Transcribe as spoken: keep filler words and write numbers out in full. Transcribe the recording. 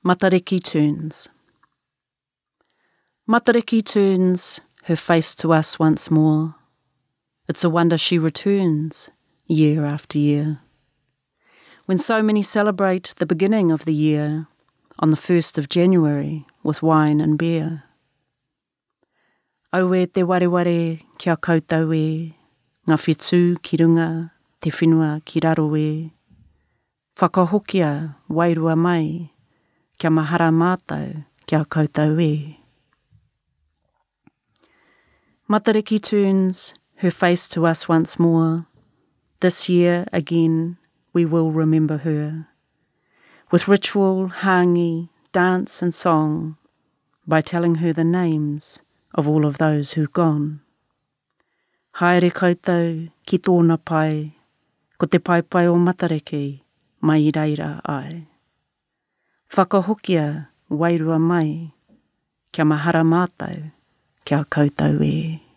Matariki turns. Matariki turns her face to us once more. It's a wonder she returns, year after year. When so many celebrate the beginning of the year, on the first of January, with wine and beer. Au e te wareware kia koutou e, ngā whetū ki runga, te whenua ki raro e. Whakahokia wairua mai, kia mahara mātou kia koutou e. Matariki turns her face to us once more. This year, again, we will remember her. With ritual, hāngi, dance and song, by telling her the names of all of those who've gone. Haere koutou ki tōna pai, ko te paipai o Matariki, mai i reira ai. Whakahokia wairua mai, kia mahara mātou, kia koutou e.